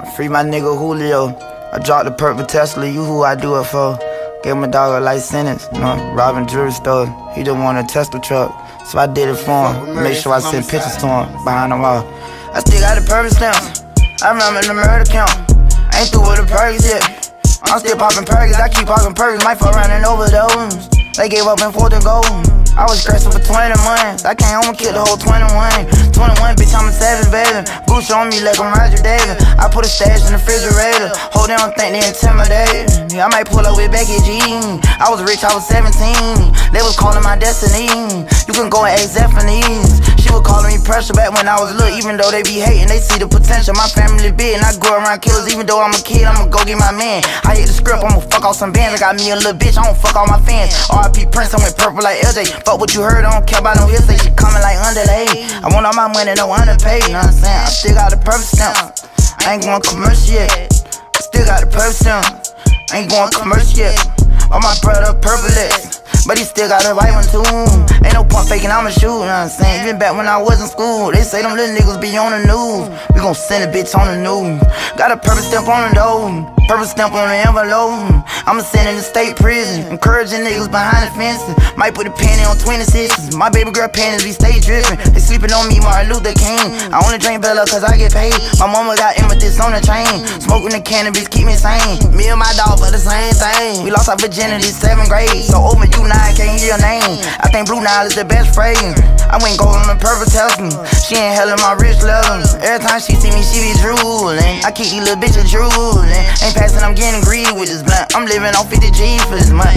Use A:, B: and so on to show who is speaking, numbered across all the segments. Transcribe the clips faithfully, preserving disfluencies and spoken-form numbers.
A: Free my nigga Julio. I dropped the purple Tesla, you who I do it for. Gave my dog a life sentence, you know, robbing jewelry store. He just want a Tesla truck, so I did it for him. Make sure I send pictures to him behind the wall. I still got the purple stamps. I remember the murder count. Ain't through with the perks yet. I'm still popping perks, I keep popping perks. Might fuck around and overdose. They gave up in fourth and gold. I was stressing for twenty months. I came home and killed the whole twenty-one. twenty-one, bitch, I'm a savage, baby. Gucci on me like I'm Roger David. I put a stash in the refrigerator. Hope they don't think they intimidated. Yeah, I might pull up with Becky G. I was rich, I was seventeen. They was calling my destiny. You can go and ask Zephanies. She was calling me pressure back when I was little. Even though they be hating, they see the potential. My family big and I grew around killers. Even though I'm a kid, I'ma go get my man. I hit the script, I'ma fuck off some bands. I got me a little bitch, I don't fuck all my fans. R I P Prince, I went purple like L J. Fuck what you heard, I don't care about no hearsay. She coming like underlay. I want all my money, no underpaid. You know what I'm saying? I still got the purple stamp. I ain't going commercial yet. I still got the purple stamp. I ain't going commercial yet. All my brother purple X, but he still got a white one too. Ain't no point faking, I'ma shoot, you know what I'm saying? Even back when I was in school, they say them little niggas be on the news. We gon' send a bitch on the news. Got a purple stamp on the door, purple stamp on the envelope. I'ma send in the state prison, encouraging niggas behind the fences. Might put a penny on twenty-sixes. My baby girl panties be stay drippin'. They sleeping on me, Martin Luther King. I only drink Bella cause I get paid. My mama got amethyst on the chain. Smoking the cannabis keep me sane. Me and my dog for the same thing. We lost our virginity seventh grade. So open you now, I can't hear your name. I think Blue Nile is the best phrase. I went gold on the purple Tesla. She ain't hella my rich level. Every time she see me, she be drooling. I keep these little bitches drooling. Ain't passing, I'm getting greedy with this blunt. I'm living on fifty G's for this month.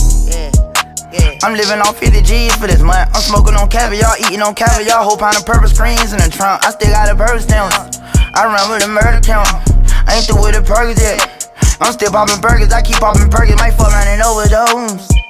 A: I'm living on fifty G's for this month. I'm smoking on caviar, eating on caviar. Whole pound of purple screens in the trunk. I still got the purple stamps. I remember the murder count. I ain't through with the perks yet. I'm still popping burgers, I keep popping perks. Might fuck around and overdose.